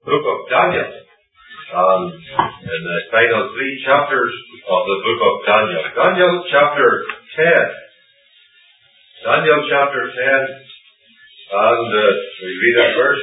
book of Daniel. And in the final 3 chapters of the book of Daniel. Daniel chapter 10. Daniel chapter 10. And we read at verse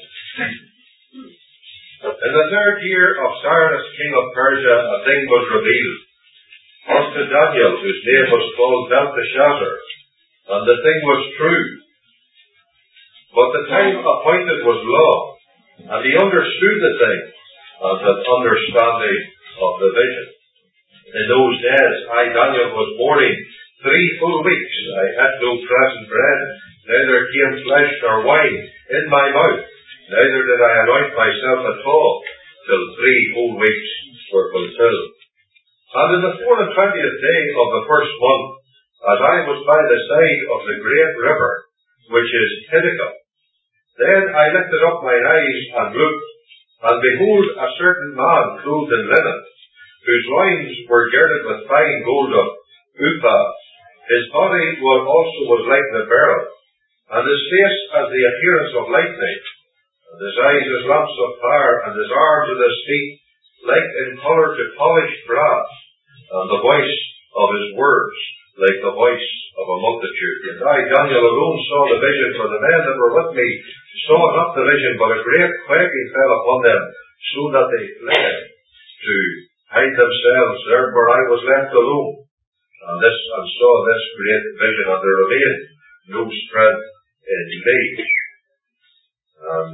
1. In the 3rd year of Cyrus, king of Persia, a thing was revealed unto Daniel, whose name was called Belteshazzar, and the thing was true. But the time appointed was long, and he understood the thing, and had understanding of the vision. In those days, I, Daniel, was mourning 3 full weeks. I ate no present bread, neither came flesh nor wine in my mouth, neither did I anoint myself at all, till 3 full weeks were fulfilled. And in the 24th day of the 1st month, as I was by the side of the great river, which is Hiddekel, then I lifted up mine eyes and looked, and behold, a certain man clothed in linen, whose loins were girded with fine gold of Uphaz. His body was like the beryl, and his face as the appearance of lightning, and his eyes as lamps of fire, and his arms and his feet like in colour to polished brass, and the voice of his words like the voice of a multitude. And I, Daniel, alone saw the vision, for the men that were with me saw not the vision, but a great quaking fell upon them, so that they fled to hide themselves. Therefore I was left alone, and saw this great vision, and there remained no strength in me. And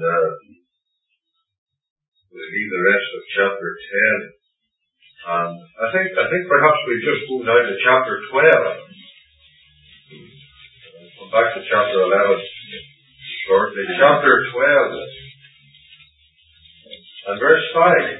we read the rest of chapter 10. And I think perhaps we just go now to chapter 12. I'll come back to chapter 11 shortly. Chapter 12 and verse 5.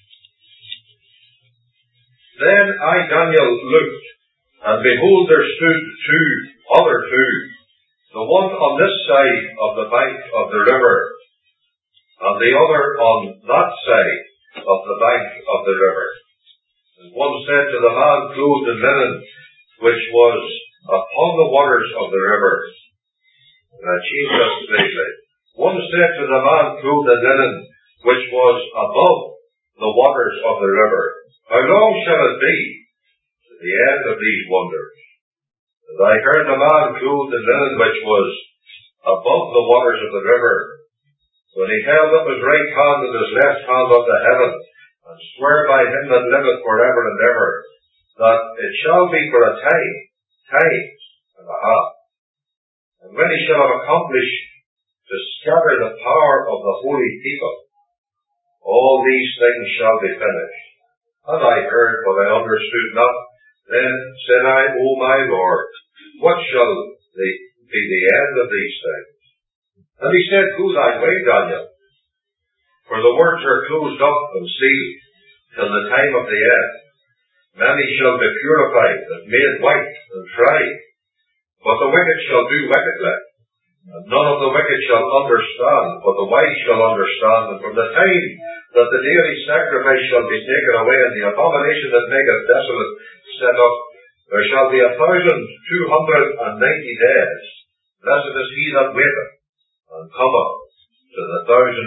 Then I, Daniel, looked, and behold, there stood other two, the one on this side of the bank of the river, and the other on that side of the bank of the river. And one said to the man clothed in linen, which was upon the waters of the river. And I changed that slightly. One said to the man clothed in linen, which was above the waters of the river, how long shall it be to the end of these wonders? And I heard the man clothed in linen, which was above the waters of the river, when he held up his right hand and his left hand unto heaven, and swear by him that liveth forever and ever, that it shall be for a times and a half. And when he shall have accomplished to scatter the power of the holy people, all these things shall be finished. And I heard, but I understood not. Then said I, O my Lord, what shall be the end of these things? And he said, Go thy way, Daniel, for the words are closed up and sealed till the time of the end. Many shall be purified and made white and tried, but the wicked shall do wickedly. And none of the wicked shall understand, but the wise shall understand. And from the time that the daily sacrifice shall be taken away, and the abomination that maketh desolate set up, there shall be 1,290 days. Blessed is he that waiteth, and cometh to the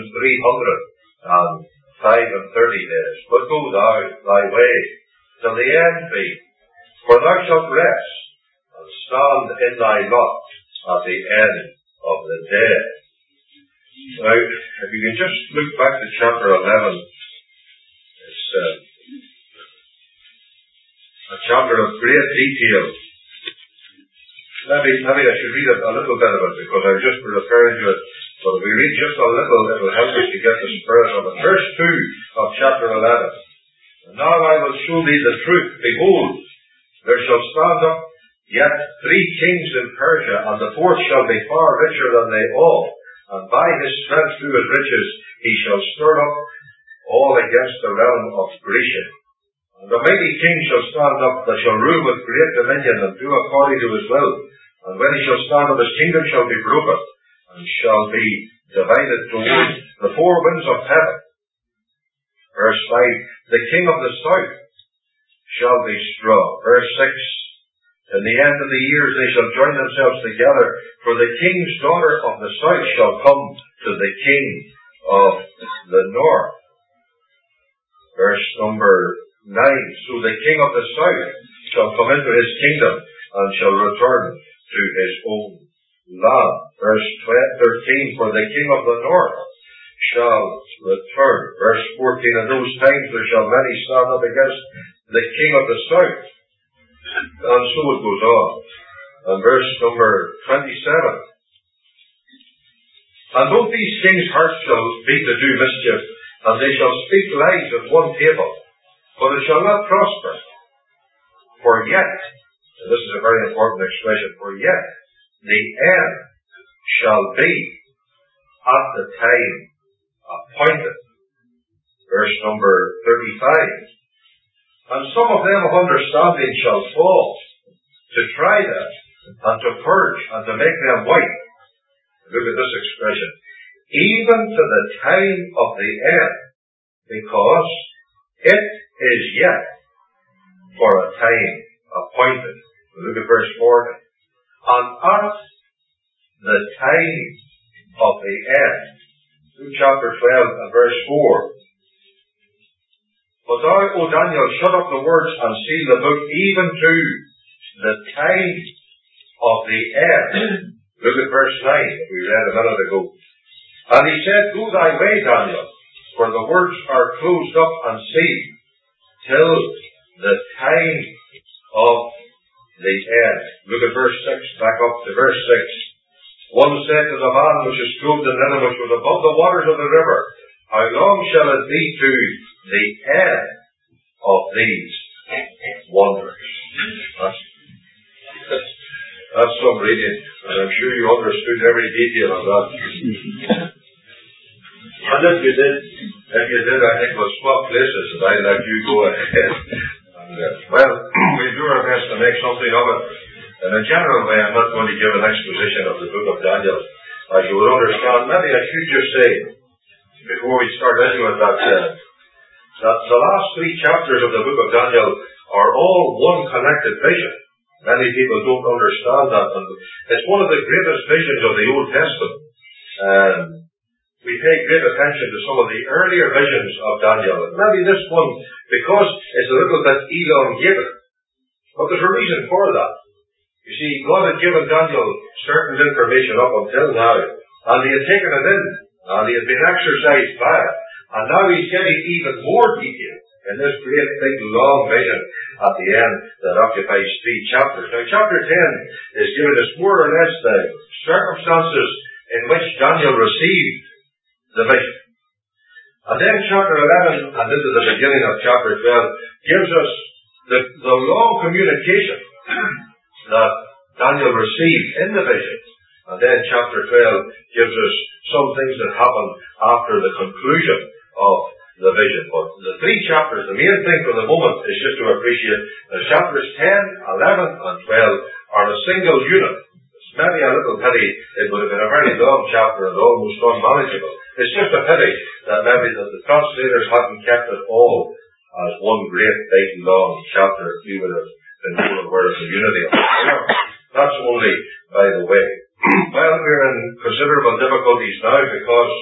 1,335 days. But go thou thy way till the end be, for thou shalt rest, and stand in thy lot at the end of the day. Now, if you can just look back to chapter 11, it's a chapter of great detail. Maybe I should read a little bit of it, because I'm just referring to it. But if we read just a little, it will help us to get the spirit of it. Verse 2 of chapter 11. And now I will show thee the truth. Behold, there shall stand up yet 3 kings in Persia, and the 4th shall be far richer than they all. And by his strength through his riches he shall stir up all against the realm of Grecia. And the mighty king shall stand up that shall rule with great dominion, and do according to his will. And when he shall stand up, his kingdom shall be broken, and shall be divided towards the 4 winds of heaven. Verse 5, the king of the south shall be strong. Verse 6, in the end of the years they shall join themselves together, for the king's daughter of the south shall come to the king of the north. Verse number 9. So the king of the south shall come into his kingdom and shall return to his own land. Verse 13. For the king of the north shall return. Verse 14. In those times there shall many stand up against the king of the south. And so it goes on. And verse number 27. And both these kings' hearts shall be to do mischief, and they shall speak lies at one table, but it shall not prosper. For yet, and this is a very important expression, for yet the end shall be at the time appointed. Verse number 35. And some of them of understanding shall fall, to try them, and to purge, and to make them white. Look at this expression. Even to the time of the end, because it is yet for a time appointed. Look at verse 40. And at the time of the end, Luke chapter 12 and verse 4. But thou, O Daniel, shut up the words and seal the book, even to the time of the end. Look at verse 9 that we read a minute ago. And he said, Go thy way, Daniel, for the words are closed up and sealed, till the time of the end. Look at verse 6, back up to verse 6. One said to the man which is clothed in linen, which was above the waters of the river, How long shall it be to the end of these wonders? That's some reading, and I'm sure you understood every detail of that. And if you did, I think we'll swap places, and I'll let you go ahead. And, well, we'll do our best to make something of it. In a general way, I'm not going to give an exposition of the book of Daniel. As you will understand, maybe I should just say, before we start into it, that the last 3 chapters of the book of Daniel are all one connected vision. Many people don't understand that. And it's one of the greatest visions of the Old Testament. We pay great attention to some of the earlier visions of Daniel. And maybe this one, because it's a little bit elongated. But there's a reason for that. You see, God had given Daniel certain information up until now. And he had taken it in. And he had been exercised by it. And now he's getting even more detail in this great big long vision at the end that occupies 3 chapters. Now chapter 10 is giving us more or less the circumstances in which Daniel received the vision. And then chapter 11 and into the beginning of chapter 12 gives us the long communication that Daniel received in the vision. And then chapter 12 gives us some things that happen after the conclusion of the vision. But the 3 chapters, the main thing for the moment is just to appreciate that chapters 10, 11, and 12 are a single unit. It's maybe a little pity. It would have been a very long chapter and almost unmanageable. It's just a pity that maybe the translators hadn't kept it all as one great big long chapter. We would have been more aware of the unity of it. That's only by the way. Well, we're in considerable difficulties now because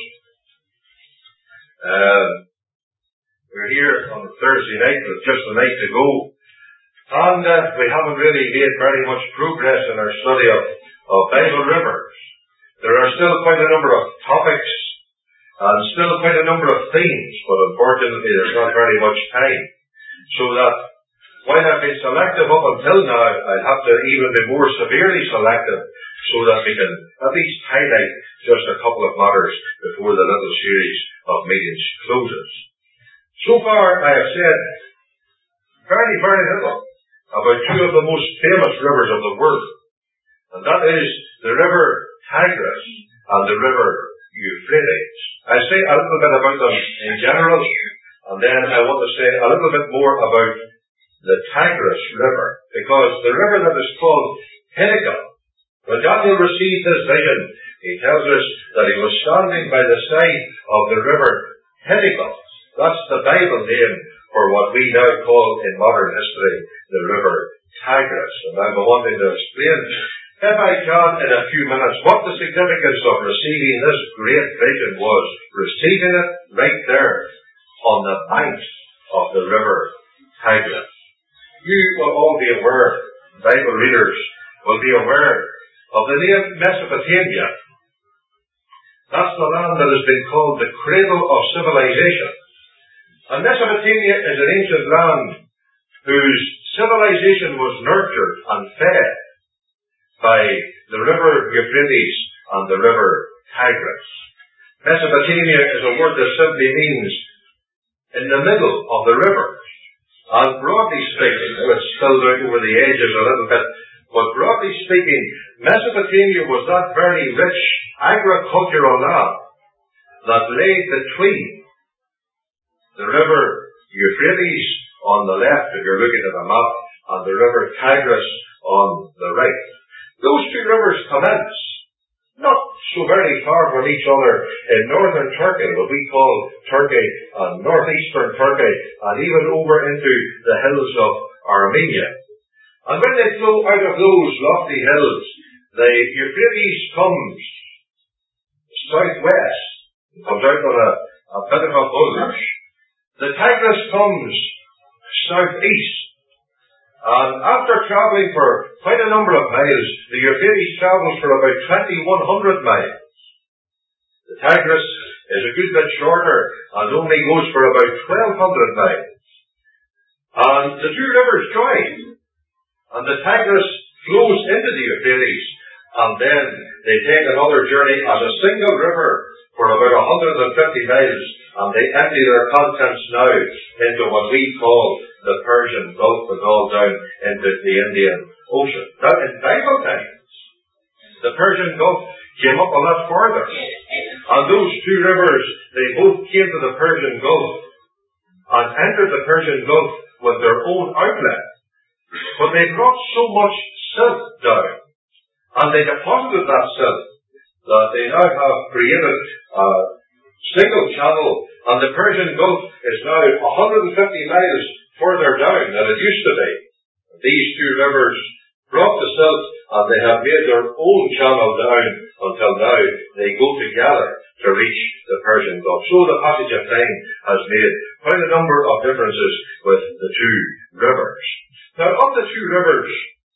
we're here on Thursday night with just a night to go. And we haven't really made very much progress in our study of Bible rivers. There are still quite a number of topics and still quite a number of themes, but unfortunately there's not very much time. So that while I've been selective up until now, I'll have to even be more severely selective so that we can at least highlight just a couple of matters before the little series of meetings closes. So far I have said very, very little about 2 of the most famous rivers of the world. And that is the river Tigris and the river Euphrates. I'll say a little bit about them in general, and then I want to say a little bit more about the Tigris River, because the river that is called Hiddekel, when Daniel received this vision, he tells us that he was standing by the side of the river Hiddekel. That's the Bible name for what we now call in modern history the river Tigris. And I've been wanting to explain If I can, in a few minutes, what the significance of receiving this great vision was, receiving it right there on the banks of the river Tigris. You will all be aware, Bible readers will be aware of the name Mesopotamia. That's the land that has been called the cradle of civilization. And Mesopotamia is an ancient land whose civilization was nurtured and fed by the river Euphrates and the river Tigris. Mesopotamia is a word that simply means in the middle of the river. And broadly speaking, it's spilled out over the edges a little bit, but broadly speaking, Mesopotamia was that very rich agricultural land that lay between the river Euphrates on the left, if you're looking at a map, and the river Tigris on the right. Those two rivers commence not so very far from each other in northern Turkey, what we call Turkey, and northeastern Turkey, and even over into the hills of Armenia. And when they flow out of those lofty hills, the Euphrates comes southwest, comes out on a bit of a bulge. The Tigris comes southeast. And after travelling for quite a number of miles, the Euphrates travels for about 2,100 miles. The Tigris is a good bit shorter and only goes for about 1,200 miles. And the two rivers join, and the Tigris flows into the Euphrates, and then they take another journey as a single river for about 150 miles, and they empty their contents now into what we call the Persian Gulf, and all down into the Indian Ocean. Now, in Bible times, the Persian Gulf came up a lot farther, and those two rivers, they both came to the Persian Gulf and entered the Persian Gulf with their own outlet. But they brought so much silt down, and they deposited that silt, that they now have created a single channel, and the Persian Gulf is now 150 miles further down than it used to be. These two rivers brought the silt, and they have made their own channel down until now they go together to reach the Persian Gulf. So the passage of time has made quite a number of differences with the two rivers. Now, of the two rivers,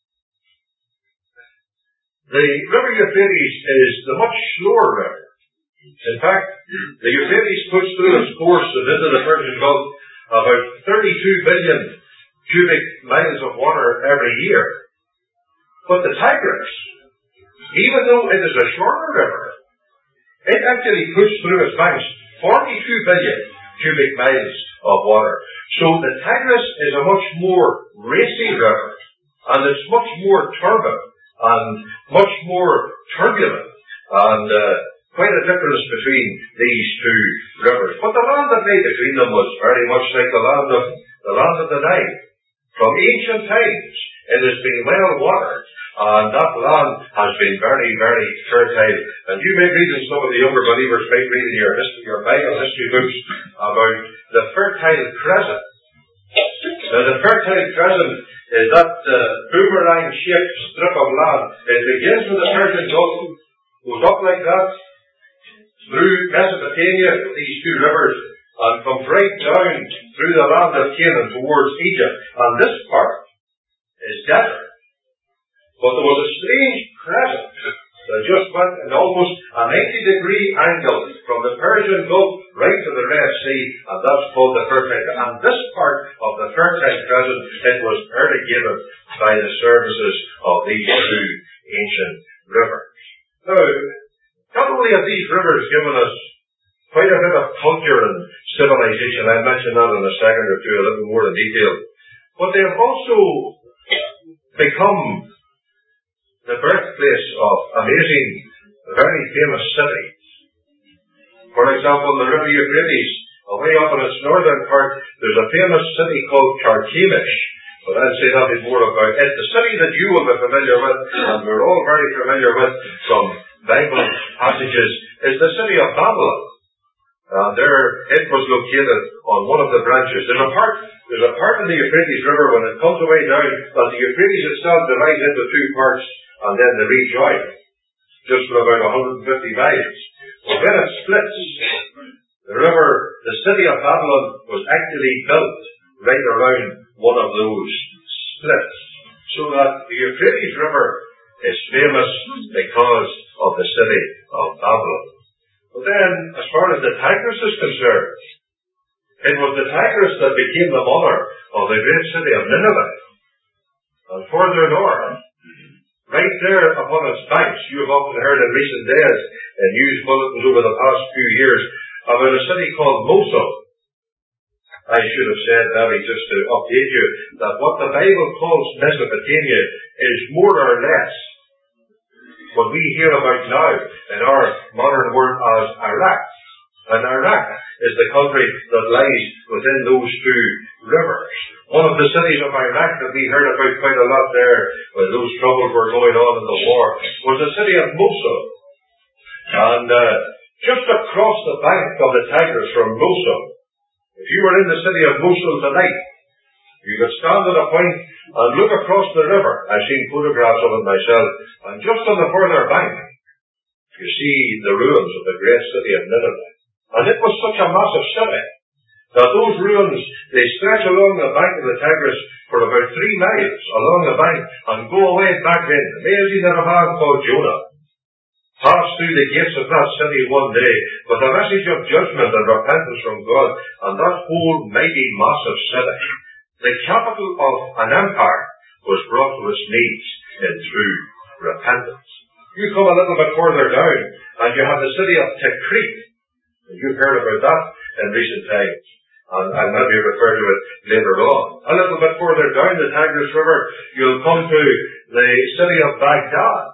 the river Euphrates is the much slower river. In fact, the Euphrates puts through its course and into the Persian Gulf about 32 billion cubic miles of water every year. But the Tigris, even though it is a shorter river, it actually puts through its banks 42 billion cubic miles of water. So the Tigris is a much more racy river, and it's much more turbid and much more turbulent, and quite a difference between these two rivers. But the land that lay between them was very much like the land of the Nile. From ancient times, it has been well watered, and that land has been very, very fertile. And you may read in some of the younger believers, may read in your Bible history books about the Fertile Crescent. Now, the Fertile Crescent is that boomerang-shaped strip of land. It begins with the Persian Gulf, goes up like that, through Mesopotamia, these two rivers, and comes right down through the land of Canaan towards Egypt. And this part is desert. But there was a strange crescent that just went in almost a 90-degree angle from the Persian Gulf right to the Red Sea, and that's called the Fertile. And this part of the Fertile Crescent, it was irrigated by the services of these two ancient rivers. Now, not only have these rivers given us quite a bit of culture and civilization, I'll mention that in a second or two, a little more in detail, but they have also become the birthplace of amazing, very famous cities. For example, the river Euphrates, away up in its northern part, there's a famous city called Carchemish. But I'll say nothing more about it. The city that you will be familiar with, and we're all very familiar with from Bible passages, is the city of Babylon. There it was located on one of the branches. There's a part in the Euphrates River when it comes away down, but the Euphrates itself divides into two parts, and then they rejoin, just for about 150 miles. But when it splits, the city of Babylon was actually built right around one of those splits, so that the Euphrates River is famous because of the city of Babylon. But then, as far as the Tigris is concerned, it was the Tigris that became the mother of the great city of Nineveh. And further north, right there upon its banks, you have often heard in recent days in news bulletins over the past few years about a city called Mosul. I should have said, maybe just to update you, that what the Bible calls Mesopotamia is more or less what we hear about now in our modern world as Iraq. And Iraq is the country that lies within those two rivers. One of the cities of Iraq that we heard about quite a lot there when those troubles were going on in the war was the city of Mosul. And just across the bank of the Tigris from Mosul, if you were in the city of Mosul tonight, you could stand at a point and look across the river. I've seen photographs of it myself. And just on the further bank, you see the ruins of the great city of Nineveh. And it was such a massive city that those ruins, they stretch along the bank of the Tigris for about 3 miles along the bank and go away back in. Amazing that a man called Jonah passed through the gates of that city one day with a message of judgment and repentance from God, and that whole mighty, massive city, the capital of an empire, was brought to its knees in true repentance. You come a little bit further down, and you have the city of Tikrit. You've heard about that in recent times, and I'll maybe refer to it later on. A little bit further down the Tigris River, you'll come to the city of Baghdad.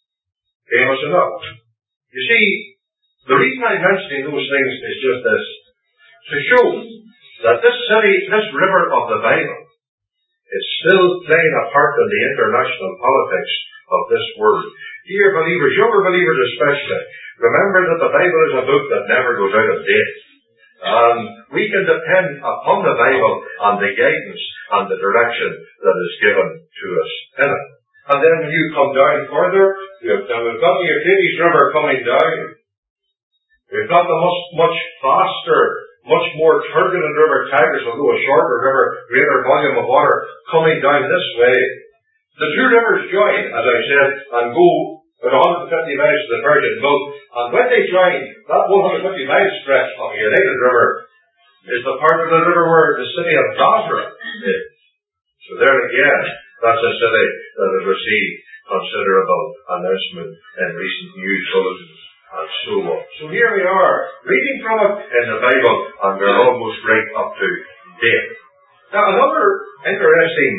Famous enough. You see, the reason I'm mentioning those things is just this, to show that this city, this river of the Bible, is still playing a part in the international politics of this world. Dear believers, younger believers especially, remember that the Bible is a book that never goes out of date. And we can depend upon the Bible and the guidance and the direction that is given to us in it. And then when you come down further, we've got the Euphrates River coming down. We've got the much faster, much more turbulent river Tigris, although a shorter river, greater volume of water, coming down this way. The two rivers join, as I said, and go about 150 miles to the Virgin Gulf. And when they join, that 150 mile stretch of the United River is the part of the river where the city of Basra is. So there again, that's a city that has received considerable announcement in recent news bulletins and so on. So here we are, reading from it in the Bible, and we're almost right up to date. Now another interesting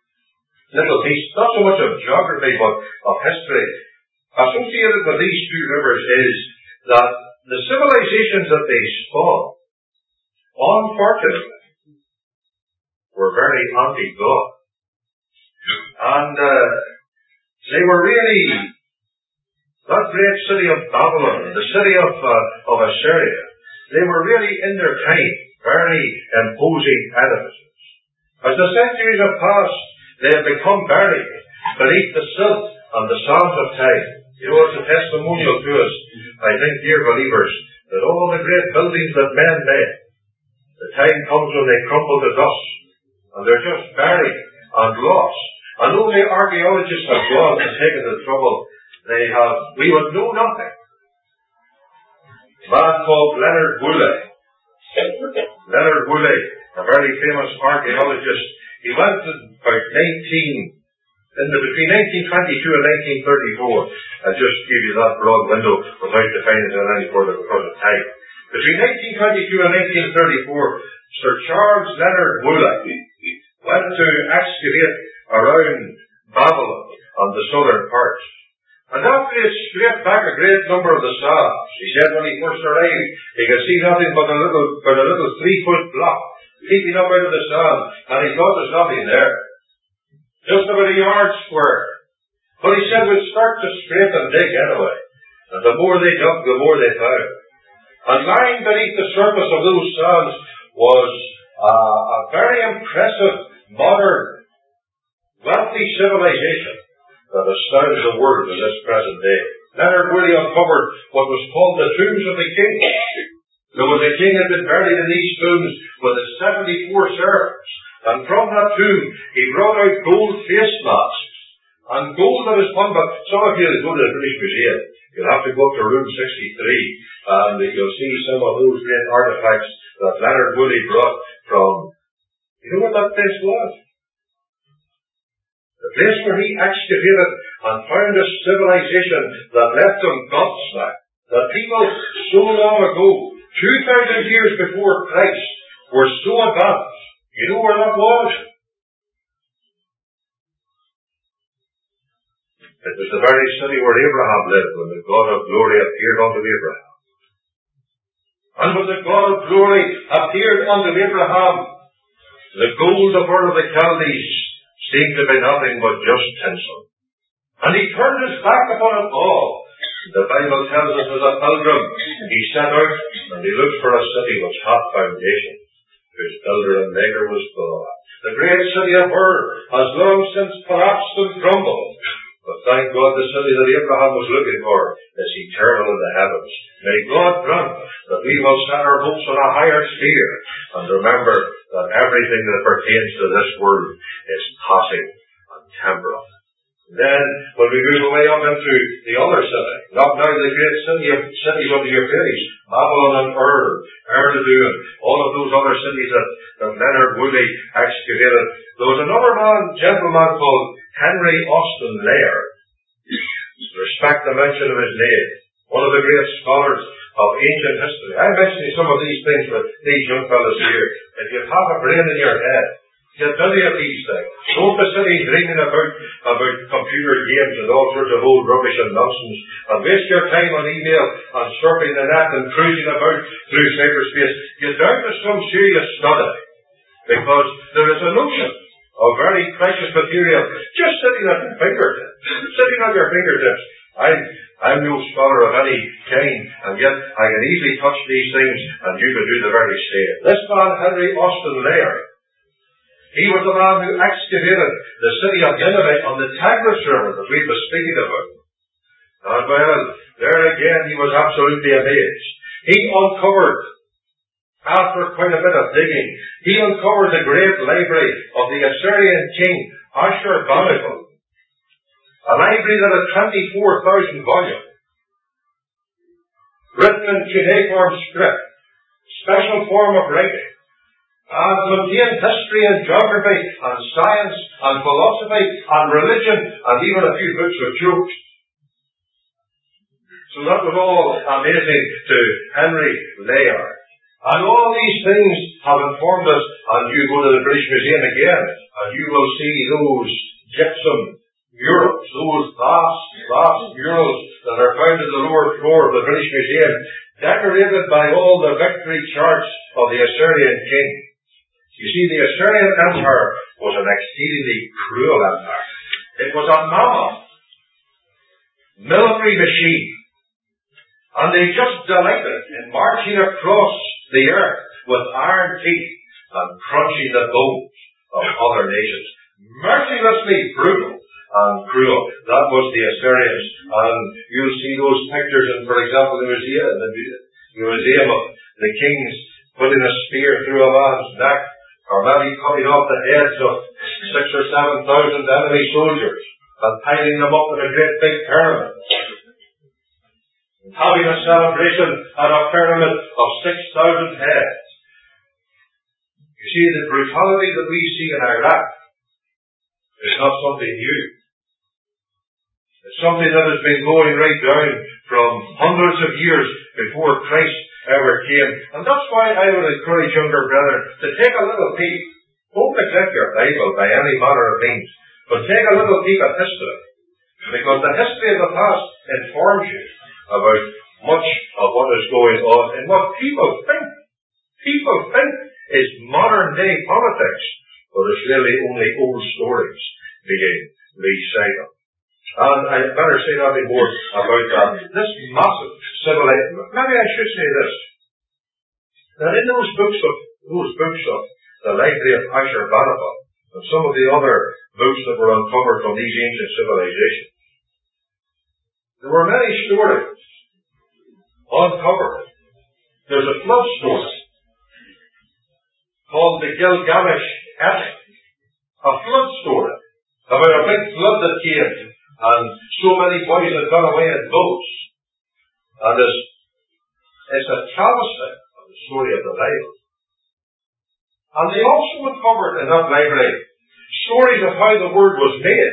little piece, not so much of geography, but of history, associated with these two rivers is that the civilizations that they spawned, unfortunately, were very anti-God. And they were really, that great city of Babylon, the city of Assyria, they were really in their time very imposing edifices. As the centuries have passed, they have become buried beneath the silt and the sands of time. You know, it's a testimonial to us, I think, dear believers, that all the great buildings that men made, the time comes when they crumble to dust, and they're just buried and lost. And only archaeologists have gone and taken the trouble. We would know nothing. A man called Leonard Woolley, a very famous archaeologist, he went to about between 1922 and 1934. I'll just give you that broad window without defining it any further because of time. Between 1922 and 1934, Sir Charles Leonard Woolley went to excavate around Babylon on the southern parts. And after he had scraped back a great number of the slabs, he said when he first arrived, he could see nothing but a little 3-foot block peeping up out of the sand, and he thought there's nothing there. Just about a yard square. But he said we'll start to scrape and dig anyway. And the more they dug, the more they found. And lying beneath the surface of those sands was a very impressive, modern, wealthy civilization. that astounds the world in this present day. Leonard Willie uncovered what was called the tombs of the king. There was a king had been buried in these tombs with his 74 servants. And from that tomb, he brought out gold face masks and gold that is fun. But some of you that go to the British Museum, you'll have to go up to room 63 and you'll see some of those great artifacts that Leonard Willie brought from, you know what that place was? The place where he excavated and found a civilization that left them gobsmacked. That people so long ago, 2,000 years before Christ, were so advanced. You know where that was? It was the very city where Abraham lived when the God of glory appeared unto Abraham. And when the God of glory appeared unto Abraham, the gold of Ur of the Chaldees seemed to be nothing but just tinsel. And he turned his back upon it all. The Bible tells us as a pilgrim, he set out and he looked for a city which had foundations, whose builder and maker was God. The great city of Ur has long since collapsed and crumbled. But thank God the city that Abraham was looking for is eternal in the heavens. May God grant that we will set our hopes on a higher sphere and remember that everything that pertains to this world is passing and temporal. Then, when we move away up into the other city, not now the great cities of the Euphrates, Babylon and Eridu, and all of those other cities that Leonard Willie excavated, there was another gentleman called Henry Austin Layard. Respect the mention of his name. One of the great scholars of ancient history. I'm mentioning some of these things for these young fellows here. If you have a brain in your head, get plenty of these things. Don't be sitting dreaming about computer games and all sorts of old rubbish and nonsense, and waste your time on email and surfing the net and cruising about through cyberspace. Get down to some serious study, because there is a notion of very precious material just sitting at your fingertips. I'm no scholar of any kind, and yet I can easily touch these things, and you can do the very same. This man, Henry Austin Layard, he was the man who excavated the city of Nineveh on the Tigris River that we've been speaking about. And well, there again he was absolutely amazed. He uncovered, after quite a bit of digging, he uncovered the great library of the Assyrian king Ashurbanipal. A library that had 24,000 volumes, written in cuneiform script, special form of writing, and contained history and geography and science and philosophy and religion and even a few books of jokes. So that was all amazing to Henry Layard. And all these things have informed us, and you go to the British Museum again, and you will see those gypsum murals, those vast murals that are found in the lower floor of the British Museum, decorated by all the victory charts of the Assyrian king. You see, the Assyrian Empire was an exceedingly cruel empire. It was a mammoth military machine. And they just delighted in marching across the earth with iron teeth and crunching the bones of other nations. Mercilessly brutal and cruel. That was the Assyrians. And you'll see those pictures in, for example, the museum of the kings putting a spear through a man's neck, or maybe cutting off the heads of 6,000 or 7,000 enemy soldiers and piling them up in a great big pyramid. Having a celebration at a pyramid of 6,000 heads. You see, the brutality that we see in Iraq is not something new. It's something that has been going right down from hundreds of years before Christ ever came. And that's why I would encourage younger brethren to take a little peek. Don't neglect your Bible by any manner of means, but take a little peek at history. Because the history of the past informs you about much of what is going on and what people think. People think is modern day politics, but it's really only old stories being recited. And I better say nothing more about that. This massive civilization. Maybe I should say this. That in those books of the library of Ashurbanipal, and some of the other books that were uncovered from these ancient civilizations. There were many stories uncovered. There's a flood story called the Gilgamesh Epic, a flood story about a big flood that came, and so many boys had gone away in boats. And it's a travesty of the story of the Bible. And they also uncovered in that library stories of how the Word was made.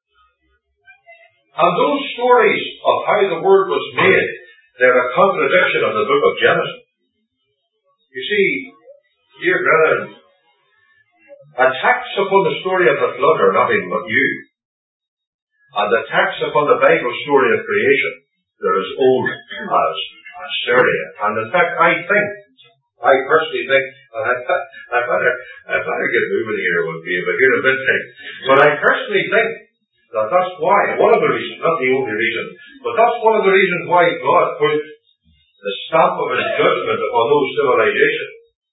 And those stories of how the Word was made, they're a contradiction of the book of Genesis. You see, dear brethren, attacks upon the story of the flood are nothing but new. And attacks upon the Bible story of creation, they're as old as Assyria. And in fact, I personally think, and I better get moving here one day, but here a bit thing. But I personally think that that's why, one of the reasons, not the only reason, but that's one of the reasons why God put the stamp of His judgment upon those civilizations.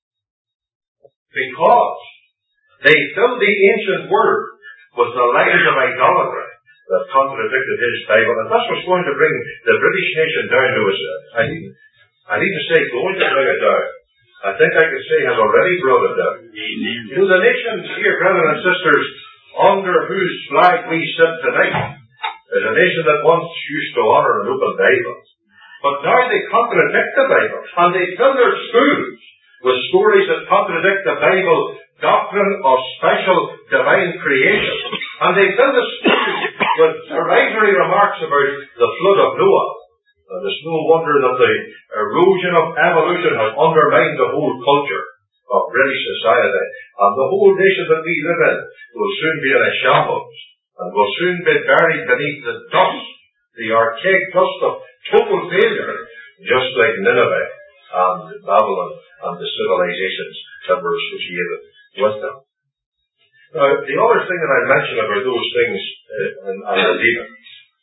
Because they filled the ancient Word with the lies of idolatry that contradicted His Bible. And that's what's going to bring the British nation down to us. I need to say going to bring it down. I think I could say has already brought it down. You know, the nations here, brethren and sisters, under whose flag we sit tonight, is a nation that once used to honour an open Bible. But now they contradict the Bible, and they fill their schools with stories that contradict the Bible doctrine of special divine creation. And they fill the schools with derisory remarks about the flood of Noah. And it's no wonder that the erosion of evolution has undermined the whole culture of British society. And the whole nation that we live in will soon be in a shambles, and will soon be buried beneath the dust, the archaic dust of total failure, just like Nineveh and Babylon and the civilizations that were associated with them. Now, the other thing that I mentioned about those things, and I'll leave it.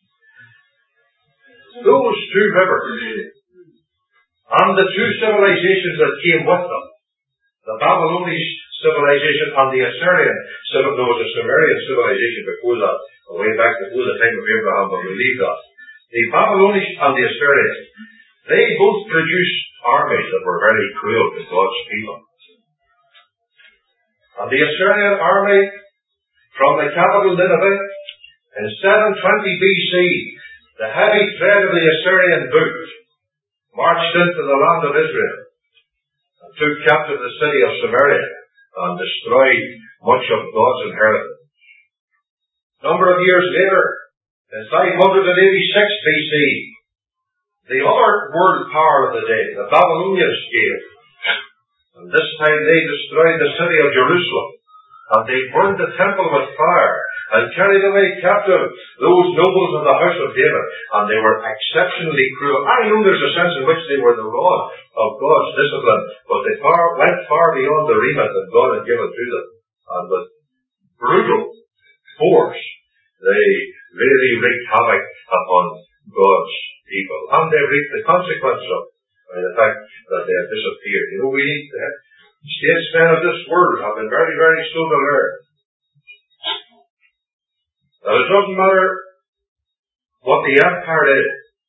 Those two rivers, and the two civilizations that came with them, the Babylonian civilization and the Assyrian civilization, there was a Sumerian civilization before that, way back before the time of Abraham, but we leave that. The Babylonians and the Assyrians, they both produced armies that were very cruel to God's people. And the Assyrian army, from the capital Nineveh, in 720 BC, the heavy tread of the Assyrian boot marched into the land of Israel and took captive the city of Samaria and destroyed much of God's inheritance. A number of years later, in 586 BC, the other world power of the day, the Babylonians, came. And this time they destroyed the city of Jerusalem, and they burned the temple with fire, and carried away captive those nobles of the house of David, and they were exceptionally cruel. I know there's a sense in which they were the rod of God's discipline, but they went far beyond the remit that God had given to them. And with brutal force, they really wreaked havoc upon God's people. And they reaped the consequence of the fact that they have disappeared. You know, we need statesmen of this world have been very, very slow to learn that it doesn't matter what the empire is,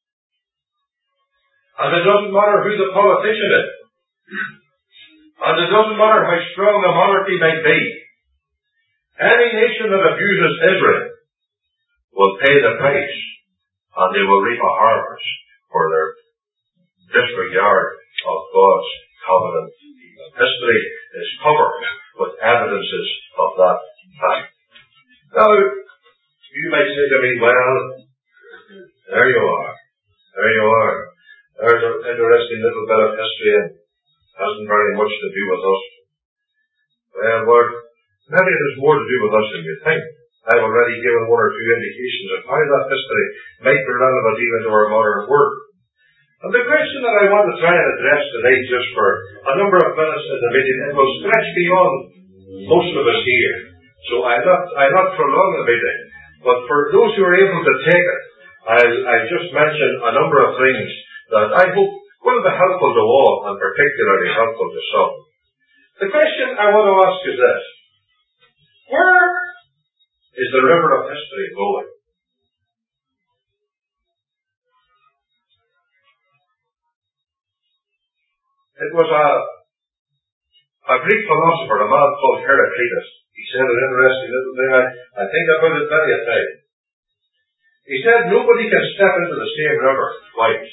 and it doesn't matter who the politician is, and it doesn't matter how strong the monarchy may be. Any nation that abuses Israel will pay the price, and they will reap a harvest for their disregard of God's covenant. History is covered with evidences of that fact. Now, you might say to me, well, there you are. There's an interesting little bit of history and hasn't very much to do with us. Well, maybe it has more to do with us than you think. I've already given one or two indications of how that history might be relevant even to our modern world. And the question that I want to try and address today, just for a number of minutes in the meeting, it will stretch beyond most of us here. So I'll not prolong the meeting. But for those who are able to take it, I'll just mention a number of things that I hope will be helpful to all, and particularly helpful to some. The question I want to ask is this: Where is the river of history going? It was a Greek philosopher, a man called Heraclitus. He said an interesting little thing. I think I've heard it many a time. He said nobody can step into the same river twice.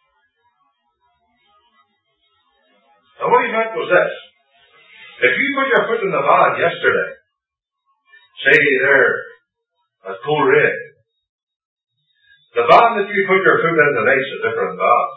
And what he meant was this. If you put your foot in the van yesterday, say there at Coleraine, the van that you put your foot in tonight is a different van.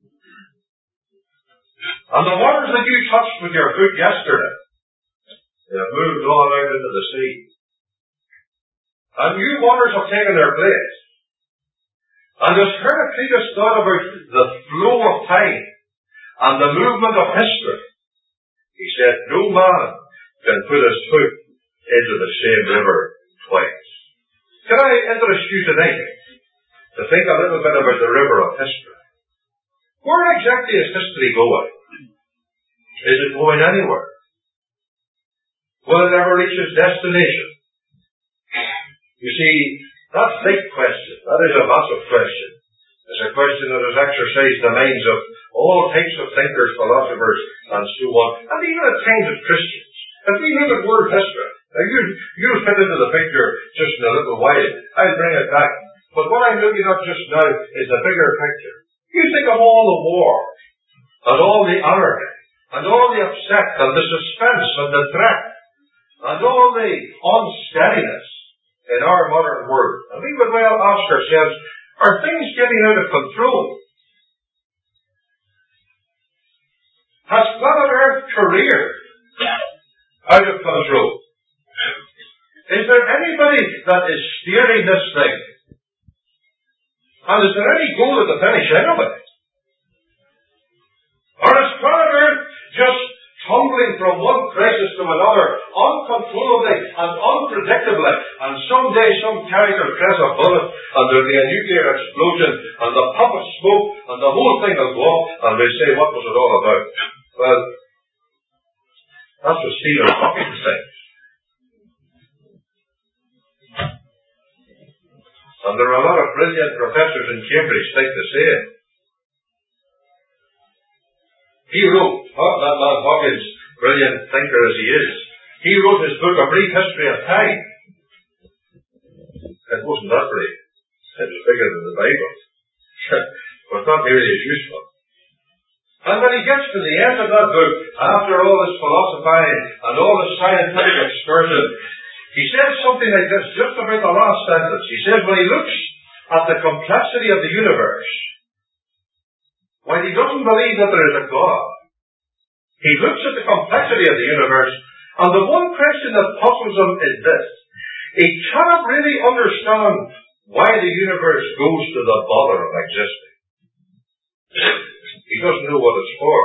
And the waters that you touched with your foot yesterday, they have moved on out into the sea. And new waters have taken their place. And as Heraclitus thought about the flow of time and the movement of history, he said, no man can put his foot into the same river twice. Can I interest you tonight to think a little bit about the river of history? Where exactly is history going? Is it going anywhere? Will it ever reach its destination? You see, that's a big question. That is a massive question. It's a question that has exercised the minds of all types of thinkers, philosophers, and so on, and even at times of Christians. If we look at world history, now you'll fit into the picture just in a little while. I'll bring it back. But what I'm looking at just now is the bigger picture. You think of all the war, and all the anarchy, and all the upset, and the suspense, and the threat, and all the unsteadiness in our modern world. And we would well ask ourselves, are things getting out of control? Has planet Earth career out of control? Is there anybody that is steering this thing? And is there any goal at the finish end of it? Or is planet Earth just tumbling from one crisis to another, uncontrollably and unpredictably, and someday some character press a bullet, and there'll be a nuclear explosion, and the puff of smoke, and the whole thing will go up, and we'll say, what was it all about? Well, that's what Stephen Hawking said. And there are a lot of brilliant professors in Cambridge think the same. He wrote, that man Hawkins, brilliant thinker as he is, he wrote his book, A Brief History of Time. It wasn't that brief. It was bigger than the Bible. But not nearly as useful. And when he gets to the end of that book, after all this philosophizing and all this scientific excursion, he says something like this, just about the last sentence. He says, when he looks at the complexity of the universe, while he doesn't believe that there is a God, he looks at the complexity of the universe, and the one question that puzzles him is this. He cannot really understand why the universe goes to the bother of existing. He doesn't know what it's for.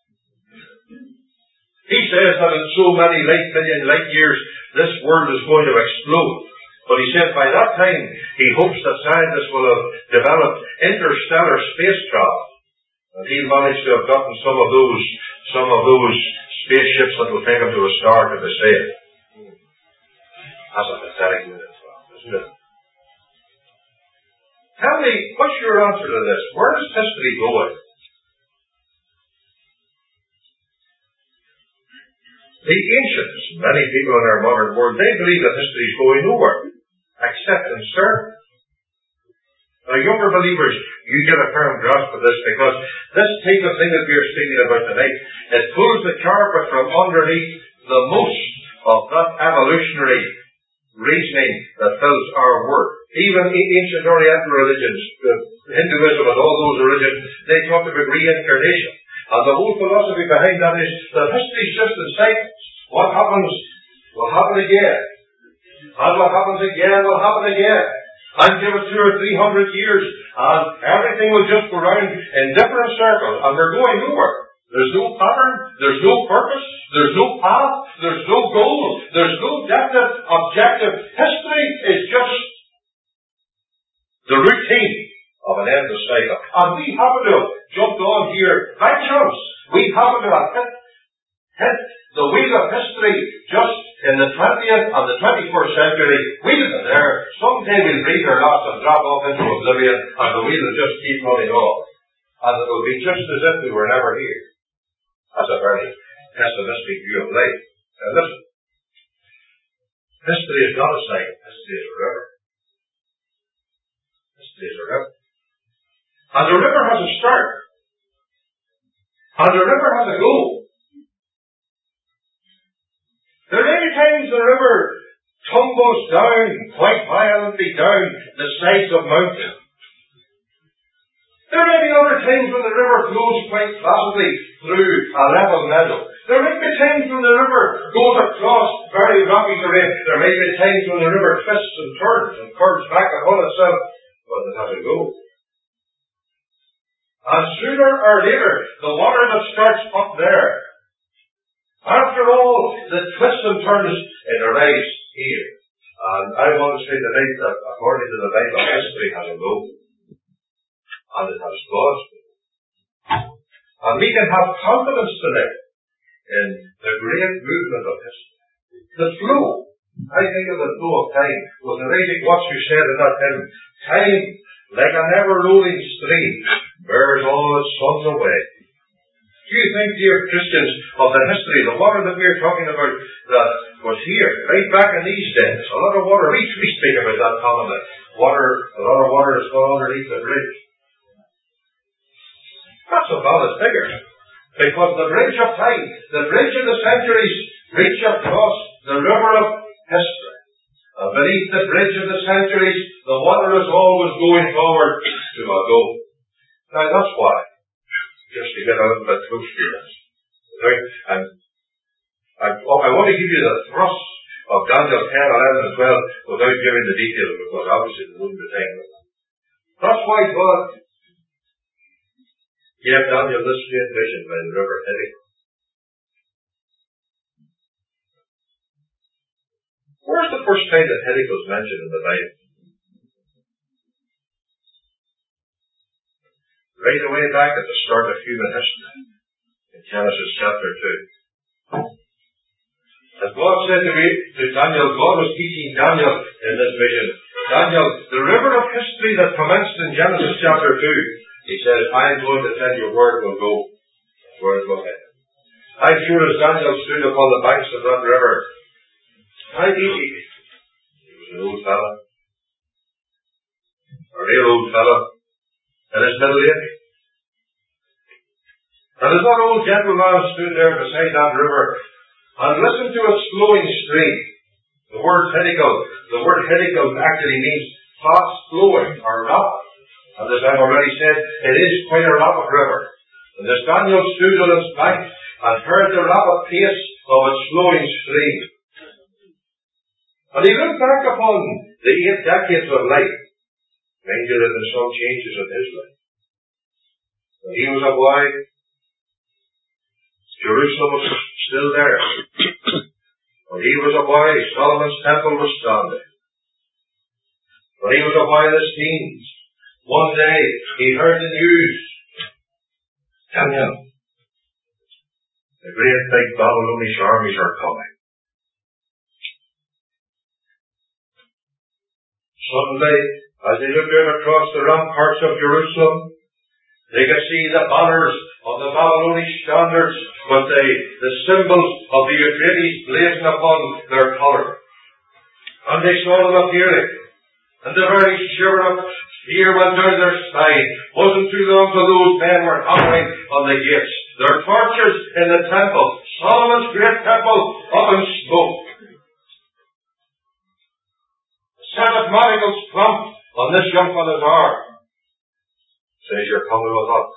He says that in so many million light years, this world is going to explode. But he said by that time, he hopes that scientists will have developed interstellar space travel. And he'll manage to have gotten some of those spaceships that will take him to a star to be saved. That's a pathetic minute, isn't it? Tell me, what's your answer to this? Where is history going? The ancients, many people in our modern world, they believe that history is going nowhere, except in certain. Now, younger believers, you get a firm grasp of this, because this type of thing that we are speaking about tonight, it pulls the carpet from underneath the most of that evolutionary reasoning that fills our world. Even ancient Oriental religions, Hinduism and all those religions, they talk about reincarnation. And the whole philosophy behind that is that history is just in cycles. What happens will happen again. And what happens again will happen again. And give it 200 or 300 years, and everything will just go round in different circles, and we're going nowhere. There's no pattern, there's no purpose, there's no path, there's no goal, there's no definite objective. History is just the routine of an endless cycle. And we happen to have jumped on here by chance. We happen to have hit the wheel of history just in the 20th and the 21st century. Wheels are there. Someday we'll breathe our last and drop off into oblivion, and the wheel will just keep running off. And it will be just as if we were never here. That's a very pessimistic view of life. Now listen. History is not a cycle. History is a river. History is a river. And the river has a start. And the river has a goal. There may be times the river tumbles down, quite violently down the sides of mountains. There may be other times when the river flows quite placidly through a level meadow. There may be times when the river goes across very rocky terrain. There may be times when the river twists and turns and curves back upon itself. But it has a goal. And sooner or later, the water that starts up there, after all the twists and turns, it arrives here. And I want to say tonight that according to the Bible, history has a goal. And it has God's goal. And we can have confidence tonight in the great movement of history. The flow. I think of the flow of time. Was the Isaac Watts who said in that hymn, time, like an ever-rolling stream, bears all its sons away. Do you think, dear Christians, of the history, the water that we're talking about, that was here, right back in these days? A lot of water, we speak about that commonly. A lot of water has gone underneath the bridge. That's a valid figure. Because the bridge of time, the bridge of the centuries, reach across the river of history. And beneath the bridge of the centuries, the water is always going forward to a goal. Now that's why, just to get a little bit close to this. Right? And I want to give you the thrust of Daniel 10, 11, and 12 without giving the details, because obviously there wouldn't be time. That's why God gave Daniel this great vision by the river Hiddekel. Where's the first time that Hiddekel is mentioned in the Bible? Right away back at the start of human history, in Genesis chapter 2. As God said to Daniel, God was teaching Daniel in this vision. Daniel, the river of history that commenced in Genesis chapter 2, he says, I am going to tell you where it will go. Where it will head. I'm sure as Daniel stood upon the banks of that river, how easy. He was an old fellow. A real old fellow. In his middle age. And as that old gentleman stood there beside that river and listened to its flowing stream, the word Hiddekel actually means fast flowing or rapid. And as I've already said, it is quite a rapid river. And as Daniel stood on its bank and heard the rapid pace of its flowing stream, and he looked back upon the 8 decades of life, mind you, there have been some changes in his life. When he was a boy, Jerusalem was still there. When he was a boy, Solomon's temple was standing. When he was a boy in his teens, one day he heard the news. Daniel, the great big Babylonish armies are coming. Suddenly, as they looked out across the ramparts of Jerusalem, they could see the banners of the Babylonish standards with the symbols of the Euphrates blazing upon their colour. And they saw them appearing. And the very shiver of fear went down their spine. Wasn't too long till those men were hammering on the gates. Their torches in the temple, Solomon's great temple, up in smoke. The set of manacles clamped on this young fellow's arm. Says, you're coming with us.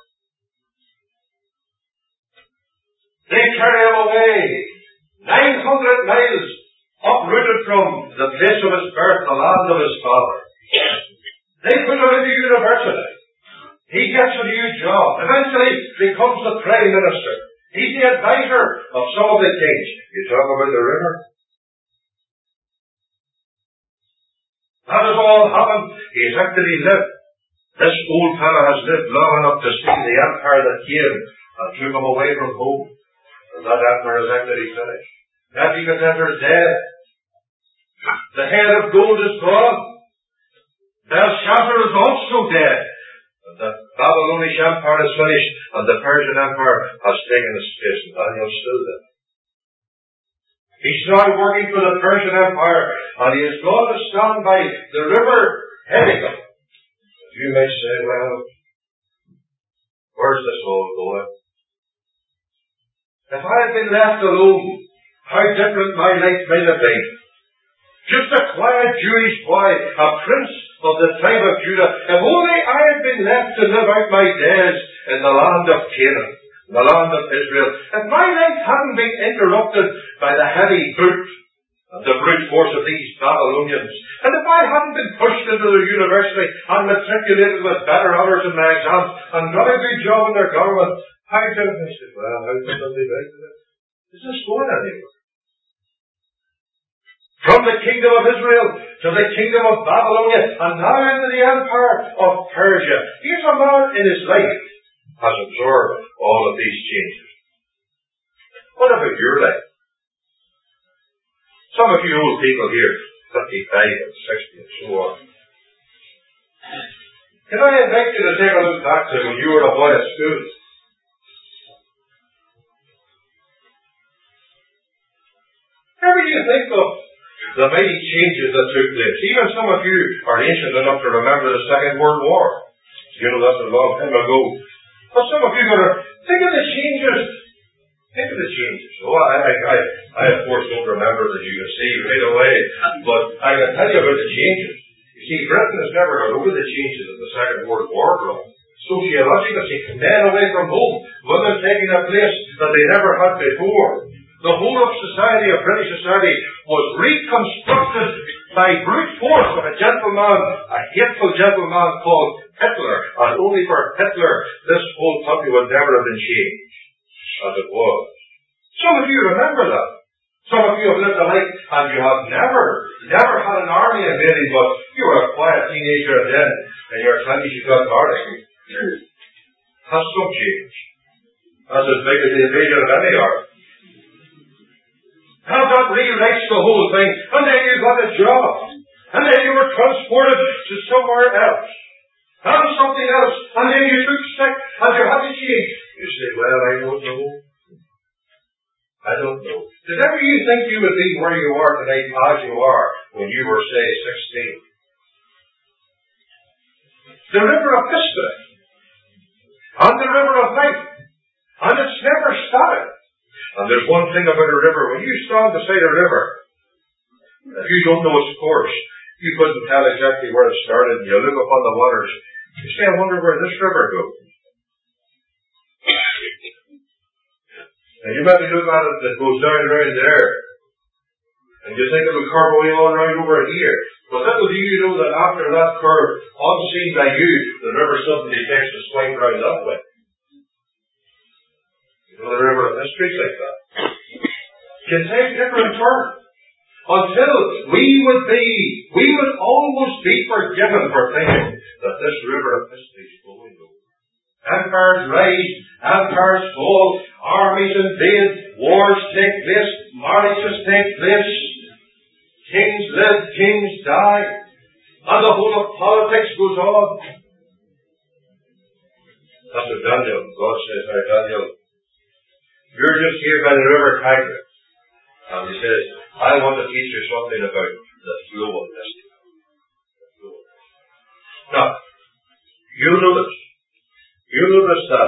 They carry him away 900 miles uprooted from the place of his birth, the land of his father. They put him into university. He gets a new job. Eventually becomes the Prime Minister. He's the advisor of some of the kings. You talk about the river. That has all happened. He's actually lived. This old fellow has lived long enough to see the empire that came and took him away from home. And that emperor is actually finished. Nebuchadnezzar is dead. The head of gold is gone. Belshazzar is also dead. And the Babylonian Empire is finished, and the Persian Empire has taken its place, and Daniel's still there. He's now working for the Persian Empire, and he is going to stand by the river Heineken. You may say, well, where's this all going? If I had been left alone, how different my life might have been. Just a quiet Jewish boy, a prince of the tribe of Judah. If only I had been left to live out my days in the land of Canaan, the land of Israel. If my life hadn't been interrupted by the heavy boot and the brute force of these Babylonians, and if I hadn't been pushed into the university and matriculated with better honours in my exams and got a good job in their government, how did I say, well, how did I be right to this? Is this going anywhere? From the kingdom of Israel to the kingdom of Babylonia, and now into the empire of Persia. Here's a man in his life has absorbed all of these changes. What about your life? Some of you old people here, 55 and 60 and so on. Can I invite you to take a look back to when you were a boy at school? Ever do you think of the mighty changes that took place? Even some of you are ancient enough to remember the Second World War. You know, that's a long time ago. But some of you are going to think of the changes. Think of the changes. Oh, I of course don't remember that you can see right away. But I can tell you about the changes. You see, Britain has never got over the changes of the Second World War brought. Sociological, men away from home, women taking a place that they never had before. The whole of society, of British society, was reconstructed by brute force of a gentleman, a hateful gentleman called Hitler. And only for Hitler, this whole country would never have been changed as it was. Some of you remember that. Some of you have lived a life and you have never had an army invading, but you were a quiet teenager then. In your 20s you got married. Has some change. That's as big as the invasion of any army. Have that rewrites the whole thing, and then you got a job, and then you were transported to somewhere else, and something else, and then you took sick, and you had to change. You say, well, I don't know. I don't know. Did ever you think you would be where you are today as you are when you were, say, 16? The river of history, and the river of life, and it's never stopped. And there's one thing about a river. When you stand beside a river, if you don't know its course, you couldn't tell exactly where it started, and you look upon the waters, you say, I wonder where this river goes. And you maybe look at it that goes down around there, and you think it'll curve away all around over here. But little do you know that after that curve, unseen by you, the river suddenly takes a swipe round that way. You know, the river of history's like that. Can take different turns. Until we would almost be forgiven for thinking that this river of history is flowing over. Empires rise, empires fall, armies invade, wars take place, marriages take place, kings live, kings die, and the whole of politics goes on. That's what Daniel, God says, now Daniel, you're just here by the river Tigris. And he says, I want to teach you something about the flow of history. Now, you'll notice that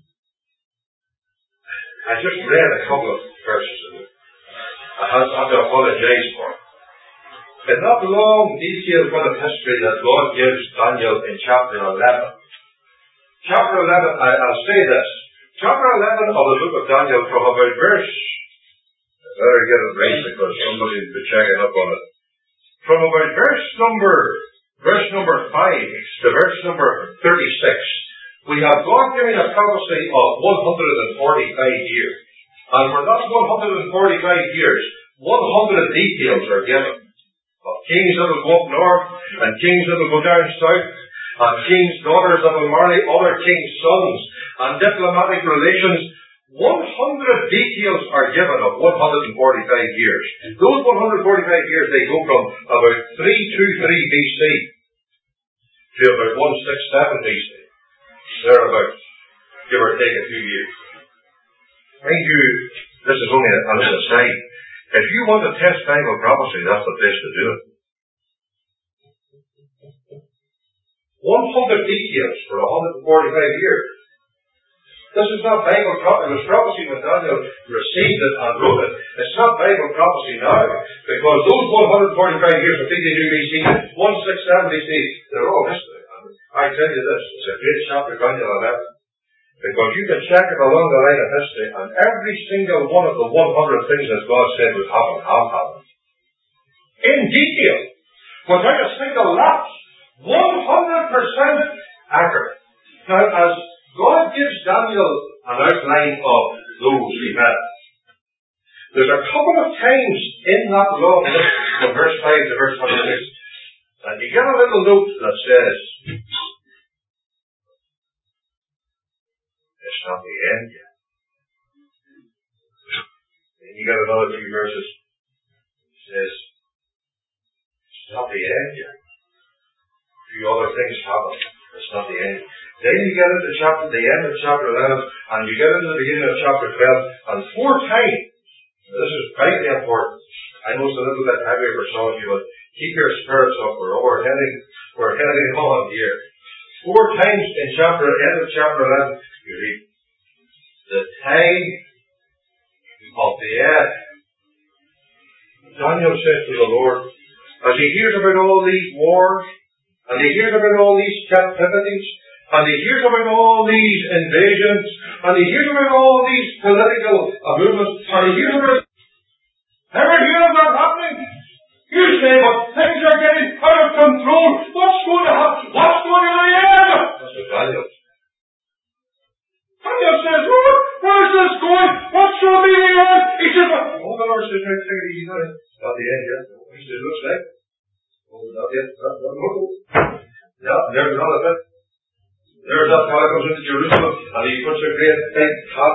I just read a couple of verses of it. I have to apologize for it. In that long, detailed bit of history that God gives Daniel in chapter 11. Chapter 11, I'll say this. Chapter 11 of the book of Daniel from about verse, I better get it right because somebody will be checking up on it. From about verse number 5 to verse number 36, we have God giving a prophecy of 145 years. And for that 145 years, 100 details are given of kings that will go up north, and kings that will go down south, and kings' daughters that will marry other kings' sons, and diplomatic relations. 100 details are given of 145 years. Those 145 years, they go from about 323 BC to about 167 BC. Thereabouts. Give or take a few years. Mind you, this is only a little aside. If you want to test Bible prophecy, that's the place to do it. 100 details for 145 years. This is not Bible prophecy. It was prophecy when Daniel received it and wrote it. It's not Bible prophecy now. Because those 145 years of 52 BC, 167 BC, they're all history. I tell you this, it's a great chapter, Daniel 11. Because you can check it along the line of history, and every single one of the 100 things that God said would happen have happened. In detail. Without a single lapse. 100% accurate. Now, as God gives Daniel an outline of those events, there's a couple of times in that law, from verse 5 to verse 26, and you get a little note that says, it's not the end yet. Then you get another few verses, it says, it's not the end yet. A few other things happen. It's not the end. Then you get into the end of chapter 11, and you get into the beginning of chapter 12, and 4 times, this is vitally important. I know it's a little bit heavy for some of you, but keep your spirits up. We're heading on here. 4 times in end of chapter 11, you read, the time of the end. Daniel says to the Lord, as he hears about all these wars, and he hears about all these captivities, and he hears about all these invasions, and he hears about all these political movements, and he hears about ever hear of that happening? You say, but things are getting out of control. What's going to happen? What's going to end? That's what Daniel says. Daniel says, Lord, where's this going? What's going to be the end? He says, oh, the Lord says right there, he's not the end yet. He says, looks like. Oh, not yet. Yeah, there's another bit. There's that fellow comes into Jerusalem and he puts a great big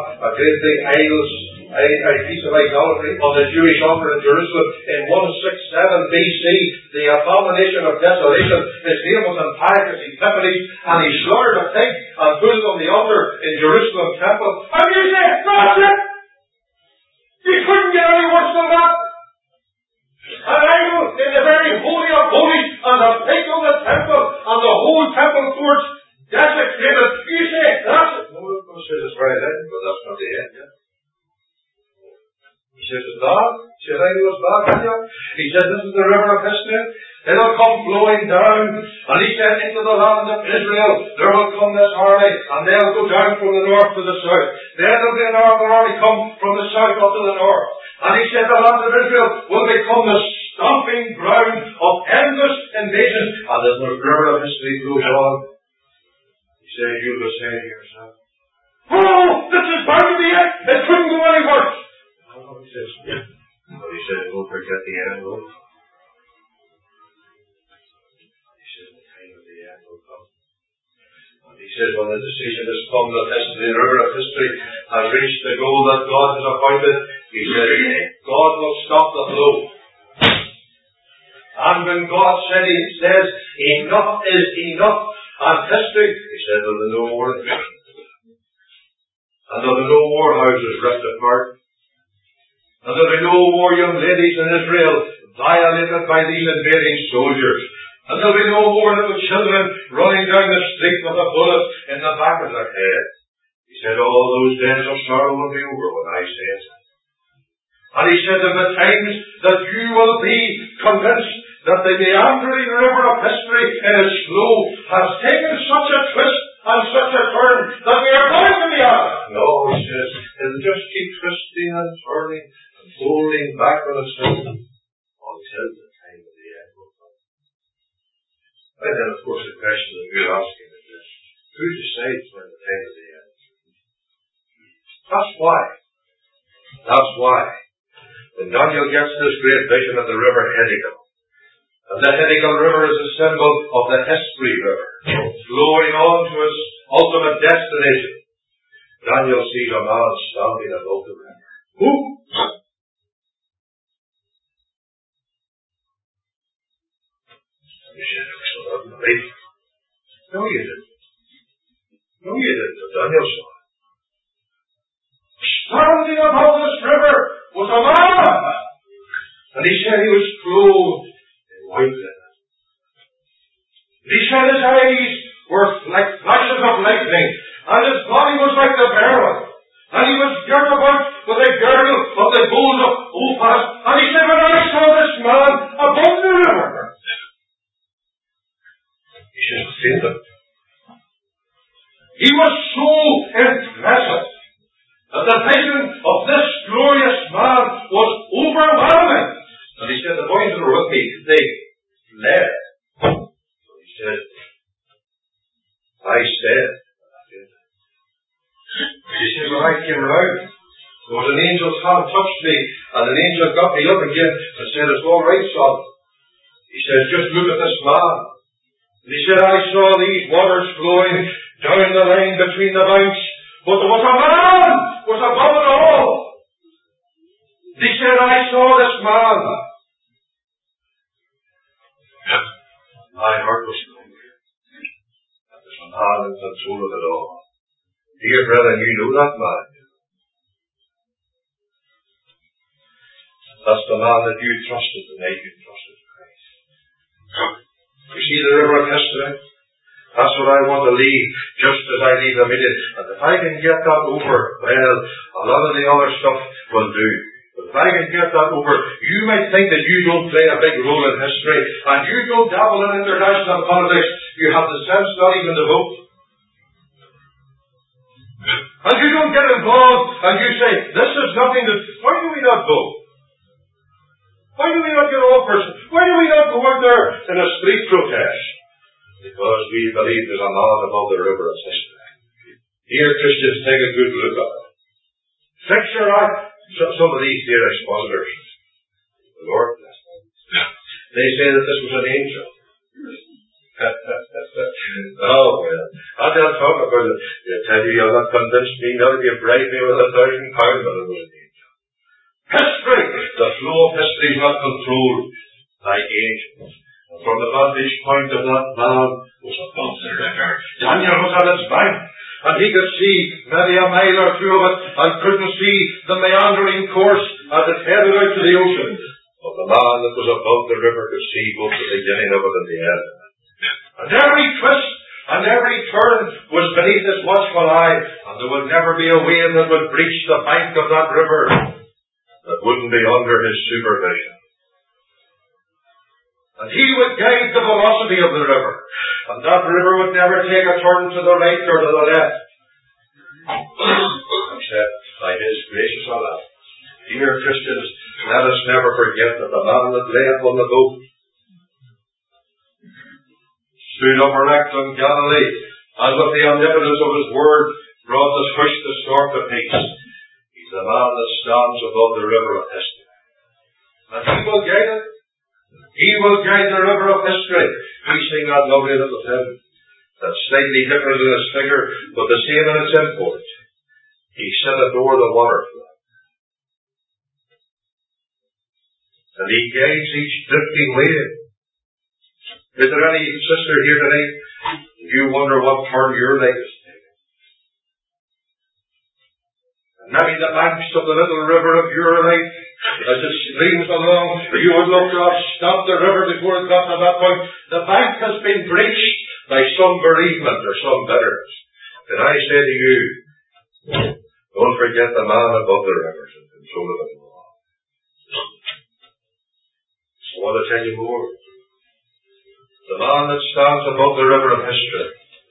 piece of idolatry on the Jewish altar in Jerusalem in 167 BC. The abomination of desolation. His name was Antiochus Epiphanes, and he slaughtered a pig and put it on the altar in Jerusalem temple. And you say, that's it! You couldn't get any worse than that. An idol in the very holy of holies, and a pig on the temple, and the whole temple courts desecrated. You say, that's it. No, it says it's very end, but that's not the end yet. He says it's bad. He says idol is bad, Daniel. He says this is the river of history. It'll come flowing down. And he said into the land of Israel there will come this army, and they'll go down from the north to the south. Then there'll be another army come from the south up to the north. And he said the land of Israel will become the stomping ground of endless invasion. And as the river of history goes on, he said, you will say to yourself, oh, this is bound to be it. It couldn't go any worse. He says, but he says, don't forget the end will come. He says, the time of the end will come. And he says, when the decision has come that the river of history has reached the goal that God has appointed, he says, God will stop the flow. And when God says enough is enough, and history, he said, there'll be no more. And there'll be no more houses ripped apart. And there'll be no more young ladies in Israel violated by these invading soldiers. And there'll be no more little children running down the street with a bullet in the back of their head. He said, all those days of sorrow will be over when I say it. And he said, in the times that you will be convinced that the meandering river of history in its flow has taken such a twist and such a turn that we are going to the end. No, he says, it'll just keep twisting and turning and folding back on itself until the time of the end will come. And then, of course, the question that we're asking is this: who decides when the time of the end is? That's why. When Daniel gets this great vision of the river Hiddekel, and the Hiddekel River is a symbol of the history river, flowing on to its ultimate destination. Daniel sees a man standing above the river. Who? He said, it was an ordinary. No, you didn't. No, you didn't. Daniel saw it. Standing above this river was a man. And he said he was clothed in white linen. He said his eyes were like flashes of lightning, and his body was like the beryl. And he was girt about with a girdle of the gold of Ophir. And he said, when I saw this man above the river, he said, I seen him. He was so impressive that the vision of this glorious man was overwhelming. And he said, the boys that were with me, they fled. So he said, I said, he said, when I came round, there was an angel's hand touched me, and an angel got me up again and said, it's all right, son. He said, just look at this man. And he said, I saw these waters flowing down the line between the banks, but there was a man was above it all. He said, I saw this man. My heart was hungry. And there's a man in control of it all. Dear brother, you know that man. That's the man that you trusted the night you trusted Christ. You see the river of history? That's what I want to leave, just as I leave the meeting. And if I can get that over, well, a lot of the other stuff will do. But if I can get that over, you might think that you don't play a big role in history, and you don't dabble in international politics. You have the sense not even to vote. And you don't get involved, and you say, this is nothing to... Why do we not vote? Why do we not get all person? Why do we not go out there in a street protest? Because we believe there's a man above the river of history. Here, Christians, take a good look at it. Fix your eye. Some of these dear expositors, the Lord bless them, they say that this was an angel. Oh, well, I'm not talking about it. I tell you, you'll not convince me, not if you bribe me with £1,000 that it was an angel. History, the flow of history is not controlled by angels. And from the vantage point of that man was above the river. Daniel was at its bank, and he could see maybe a mile or two of it, and couldn't see the meandering course as it headed out to the ocean. But the man that was above the river could see both the beginning of it and the end of it. And every twist and every turn was beneath his watchful eye, and there would never be a wave that would breach the bank of that river that wouldn't be under his supervision. And he would guide the velocity of the river, and that river would never take a turn to the right or to the left, except by his gracious allowance. Dear Christians, let us never forget that the man that lay upon the boat stood up erect in Galilee, and with the omnipotence of his word brought the swish the storm to peace. He's the man that stands above the river of history. And he will guide it. He will guide the river of history. We sing that lovely little hymn that's slightly different in its figure, but the same in its import. He sitteth o'er the waterflood, and he guides each drifting wave. Is there any sister here tonight? You wonder what turn your life is taking. And maybe the banks of the little river of your life, as it streams along, you would look to have stopped the river before it got to that point. The bank has been breached by some bereavement or some bitterness. Then I say to you, don't forget the man above the rivers and control of it all. So I want to tell you more. The man that stands above the river of history.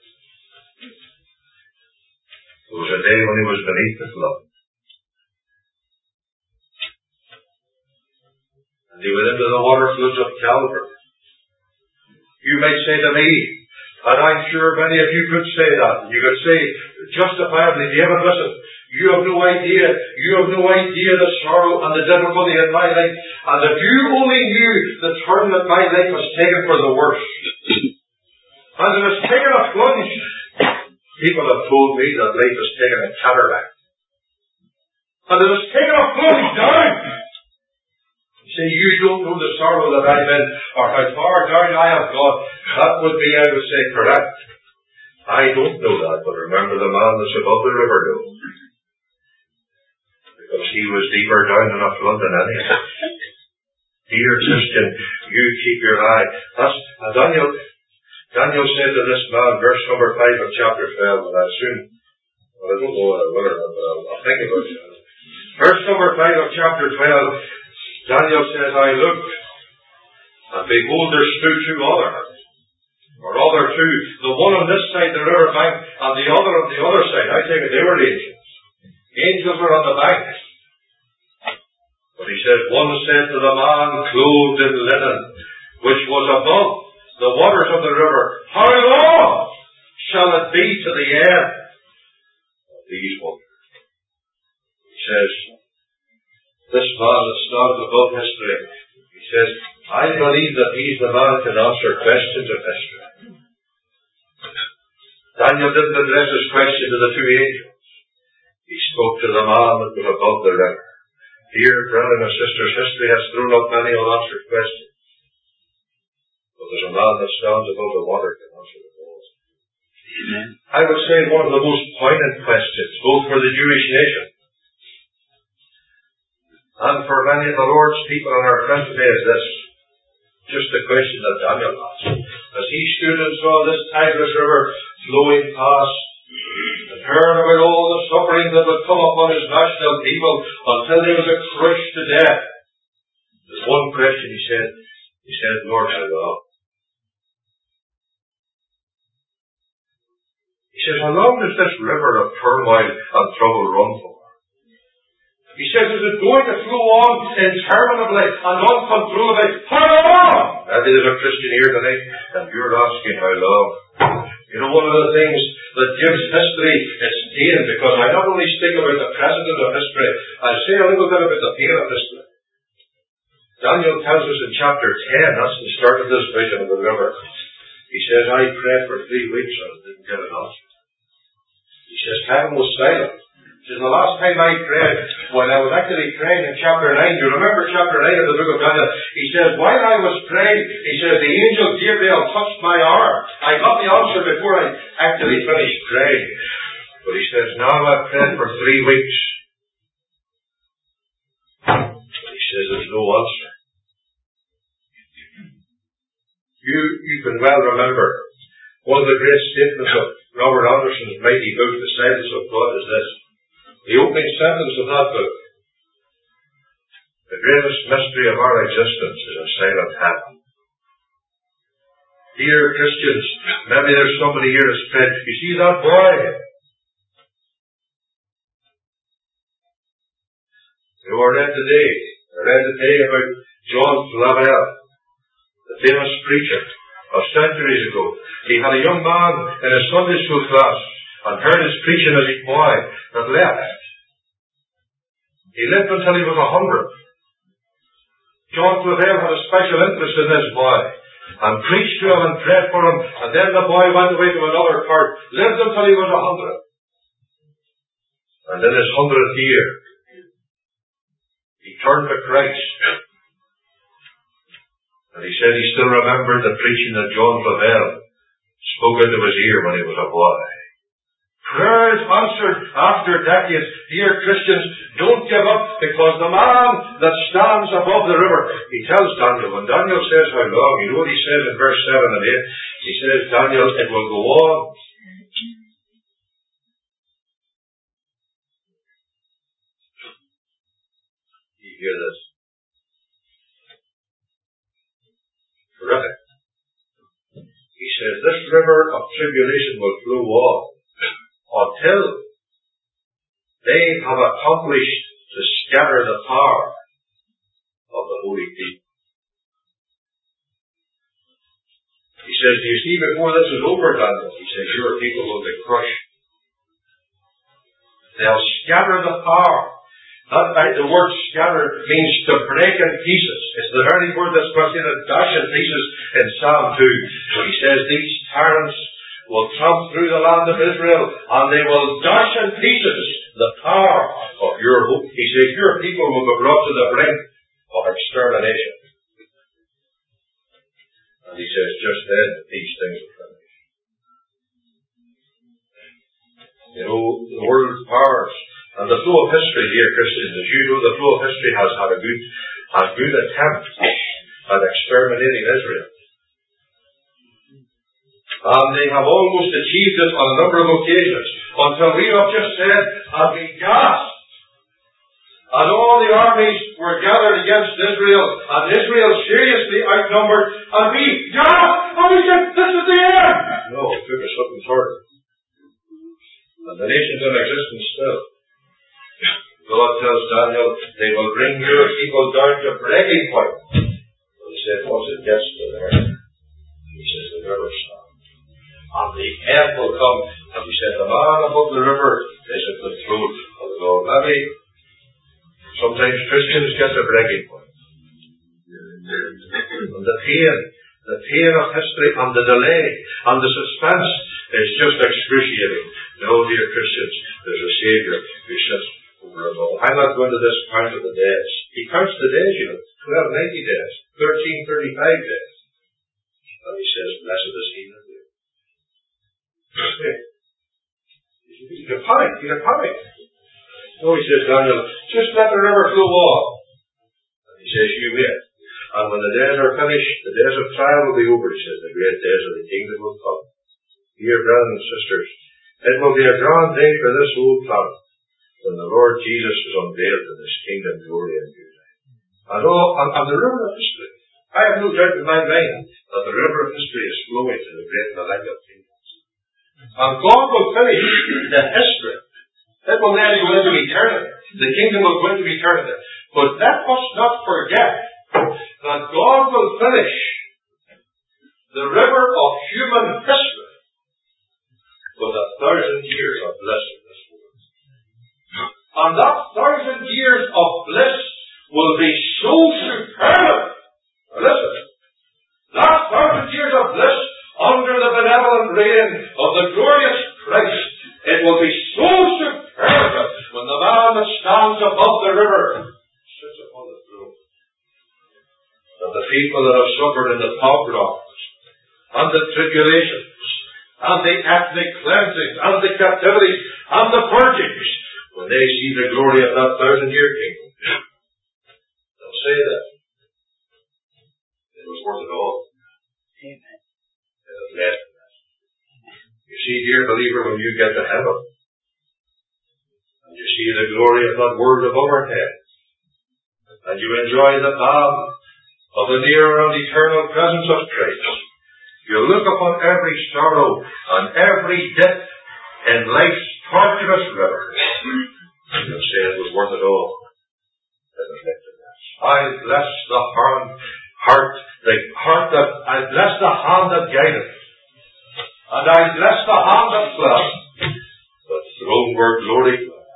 There was a day when he was beneath the flood. And he went into the water floods of Calvary. You might say to me, and I'm sure many of you could say that, you could say justifiably, David, listen, you have no idea the sorrow and the difficulty in my life, and if you only knew the turn that my life was taken for the worse, and it has taken a plunge, People have told me that life has taken a cataract. And it has taken a flowing down. You say, you don't know the sorrow that I'm in, or how far down I have gone. That would be, I would say, correct. I don't know that, but remember the man that's above the river knows. Because he was deeper down in a flood than any of us. Dear Christian, you keep your eye. Daniel said to this man, verse number 5 of chapter 12, and I don't know whether or not, but I'll think about it. Verse number 5 of chapter 12, Daniel says, I looked, and behold, there stood two others, or other two, the one on this side, the river bank, and the other on the other side. I take it they were angels. Angels were on the bank. But he says, one said to the man clothed in linen, which was above the waters of the river, how long shall it be to the end of these waters? He says, this man that stands above history, he says, I believe that he's the man who can answer questions of history. Daniel didn't address his question to the two angels. He spoke to the man that was above the river. Dear brethren and sisters, history has thrown up many unanswered questions. But there's a man that stands above the water can answer them all. Amen. I would say one of the most poignant questions, both for the Jewish nation and for many of the Lord's people in our present day, is this. Just the question that Daniel asked. As he stood and saw this Tigris River flowing past, and heard about all the suffering that would come upon his national people until they was crushed to death. There's one question he said, Lord, how long? He says, how long does this river of turmoil and trouble run for? He says, is it going to flow on interminably and uncontrollably? How long? Maybe there's a Christian here tonight, and you're asking how long. You know, one of the things that gives history its pain, because I not only speak about the precedent of history, I say a little bit about the pain of history. Daniel tells us in chapter 10, that's the start of this vision of the river. He says, I prayed for 3 weeks and didn't get an answer. He says, heaven was silent. He says, the last time I prayed, when I was actually praying in chapter 9, you remember chapter 9 of the book of Daniel, he says, while I was praying, he says, the angel Gabriel touched my arm. I got the answer before I actually finished praying. But he says, now I've prayed for 3 weeks. But he says, there's no answer. You can well remember, one of the great statements of Robert Anderson's mighty book, The Silence of God, is this. The opening sentence of that book. The greatest mystery of our existence is a silent heaven. Dear Christians, maybe there's somebody here that's prayed, you see that boy? You read today about John Flavel, the famous preacher of centuries ago. He had a young man in his Sunday school class and heard his preaching as a boy that left. He lived until he was 100. John Flavel had a special interest in this boy and preached to him and prayed for him, and then the boy went away to another part, lived until he was 100. And in his 100th year, he turned to Christ. And he said he still remembered the preaching that John Flavel spoke into his ear when he was a boy. Prayers answered after decades. Dear Christians, don't give up, because the man that stands above the river, he tells Daniel, when Daniel says how long, you know what he says in verse 7 and 8? He says, Daniel, it will go on. You hear this? Terrific. He says, this river of tribulation will flow on until they have accomplished to scatter the power of the holy people. He says, do you see, before this is over, Daniel, he says, your people will be crushed. They'll scatter the power. The word scatter means to break in pieces. It's the very word that's translated dash in pieces in Psalm 2. He says these tyrants will tramp through the land of Israel, and they will dash in pieces the power of your hope. He says, your people will be brought to the brink of extermination. And he says, just then, these things will finish. You know, the world's powers and the flow of history, dear Christians, as you know, the flow of history has had a good attempt at exterminating Israel. And they have almost achieved it on a number of occasions, until we have just said, and we gasped. And all the armies were gathered against Israel, and Israel seriously outnumbered, and we gasped, and we said, this is the end! No, it took us something further. And the nation's in existence still. God tells Daniel, they will bring your people down to breaking point. And he said, once it gets to there, he says, the river stops. And the end will come. And he said, the man above the river is at the throne of the Lord. Maybe sometimes Christians get to breaking point. And the pain of history and the delay and the suspense is just excruciating. No, dear Christians, there's a Saviour who sits over it all. I'm not going to this count of the days. He counts the days, 1290 days, 1335 days. And he says, blessed is he that lives. You can panic. No, he says, Daniel, just let the river flow on. And he says, you wait. And when the days are finished, the days of trial will be over. He says, the great days of the kingdom will come. Dear brothers and sisters, it will be a grand day for this whole planet when the Lord Jesus is unveiled in his kingdom, glory and beauty. And the river of history, I have no doubt in my mind that the river of history is flowing to the great millennial kingdom. And God will finish the history. It will then go into eternity. The kingdom will go into eternity. But let us not forget that God will finish the river of human history with 1,000 years of bliss in this world. And that 1,000 years of bliss will be so superb. Listen, that 1,000 years of bliss under the benevolent reign of the glorious Christ, it will be so superb when the man that stands above the river sits upon the throne. And the people that have suffered in the pogroms and the tribulations and the ethnic cleansings and the captivities and the purgings, when they see the glory of that 1,000-year kingdom, they'll say that it was worth it all. Amen. You see, dear believer, when you get to heaven, and you see the glory of that world above our heads, and you enjoy the balm of the near and eternal presence of Christ, you look upon every sorrow and every dip in life's tortuous river, and you'll say it was worth it all. I bless the I bless the hand that guided, and I bless the hand that clasped, but throne-ward glory.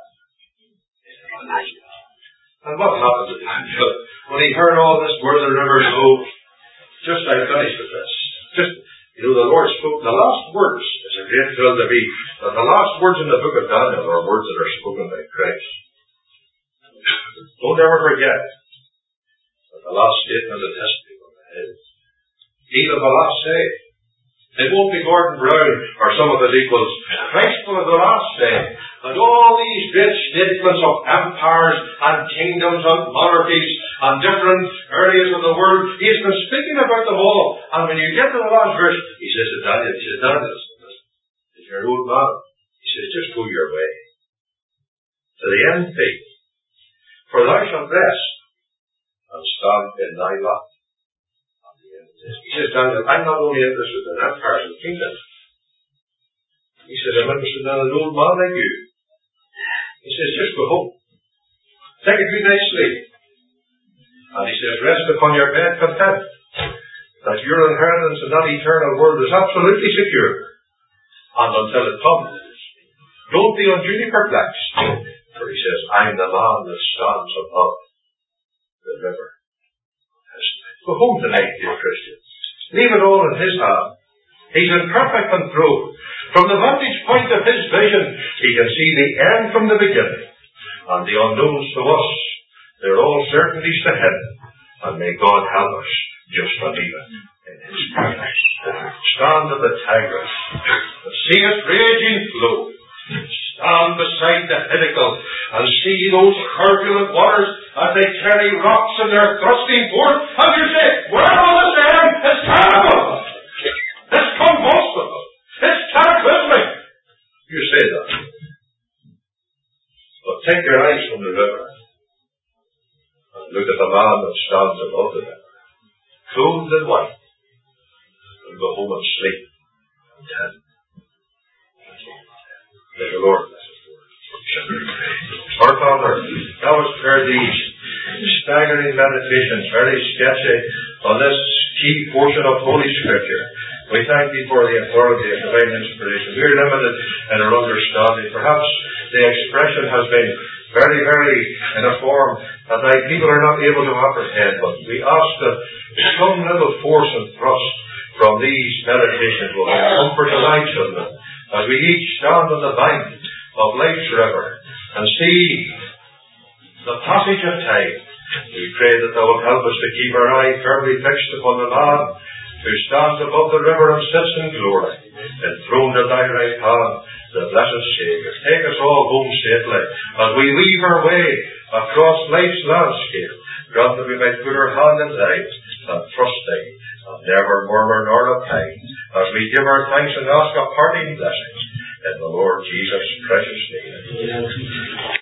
And what happened to Daniel when he heard all this where the river goes? Just I finished with this. The Lord spoke. The last words is a great thrill to me. But the last words in the book of Daniel are words that are spoken by Christ. Don't ever forget that the last statement in history is, he that the last say. It won't be Gordon Brown or some of his equals. Christ will have the last say. And all these great statements of empires and kingdoms and monarchies and different areas of the world, he has been speaking about them all. And when you get to the last verse, he says to Daniel, if you're an old man, he says, just go your way. To the end faith. For thou shalt rest and stand in thy lot. He says, Daniel, I'm not only interested in empires and kingdoms. He says, I'm interested in an old man like you. He says, just go home. Take a good night's sleep. And he says, rest upon your bed content, that your inheritance in that eternal world is absolutely secure. And until it comes, don't be unduly perplexed. For he says, I'm the man that stands above the river. Go home tonight, dear Christians. Leave it all in his hand. He's in perfect control. From the vantage point of his vision, he can see the end from the beginning. And the unknowns to us, they're all certainties to him. And may God help us just to leave it in his paradise. Stand at the Tigris and see its raging flow. Stand beside the pinnacle and see those turbulent waters as they carry rocks in their thrusting forth. And you say, where will this end? It's terrible! It's convulsive! It's cataclysmic! You say that. But take your eyes from the river and look at the man that stands above the river, clothed in white, and go home and sleep and tell. May the Lord bless his word. Our Father, thou hast heard these staggering meditations, very sketchy, on this key portion of Holy Scripture. We thank thee for the authority of divine inspiration. We are limited in our understanding. Perhaps the expression has been very, very in a form that thy people are not able to apprehend, but we ask that some little force and thrust from these meditations will comfort the lives of them, as we each stand on the bank of life's river and see the passage of time. We pray that thou wilt help us to keep our eye firmly fixed upon the man who stands above the river and sits in glory, enthroned at thy right hand, the blessed Saviour. Take us all home safely as we weave our way across life's landscape. Grant that we might put our hand in thine and trust thee, and never murmur nor repine, as we give our thanks and ask a parting blessing in the Lord Jesus' precious name.